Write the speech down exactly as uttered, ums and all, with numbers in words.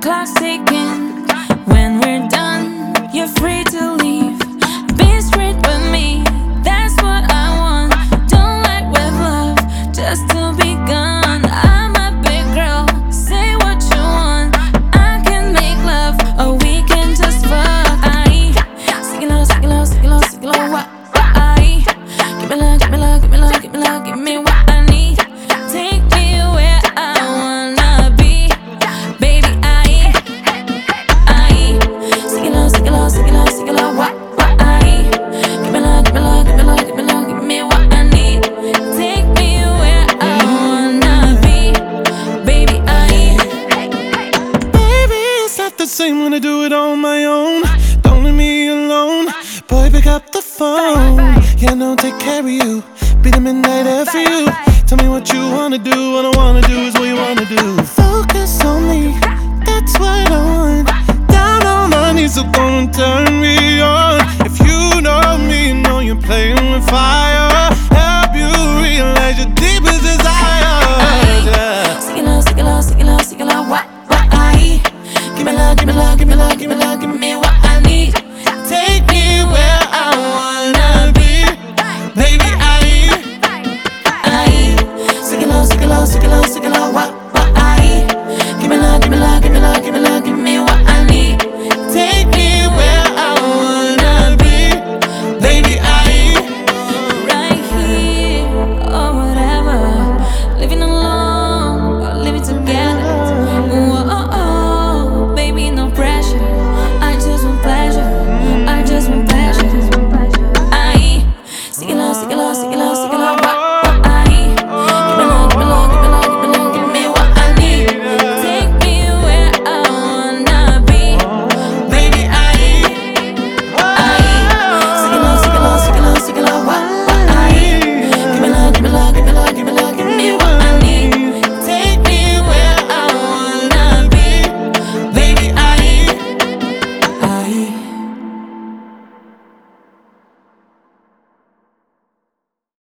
clock's ticking. When we're done, you're free to leave. Be straight with me, that's what I want. Don't like with love, just to be gone. I'm a big girl, say what you want. I can make love, or we can just fuck. Aye, sing it low, sing it low, sing it low, sing it low. What, what, aye. Give me love, give me love, give me love, give me love, give me what I need. Take me where I wanna be, baby. Aye, aye. Sing it low, sing it low, sing it low, sing it low. What, what, aye. Give me love, give me love, give me love, give me love, give me what I need. Take me where I wanna be, baby. Aye. Baby, it's not the same when I do it on my own. Don't leave me alone. Boy, pick up the phone. Yeah, I know, take care of you. Be the midnight air for you. Tell me what you wanna do. What I wanna do is what you wanna do. Focus on me, that's what I want. Down on my knees, so go and turn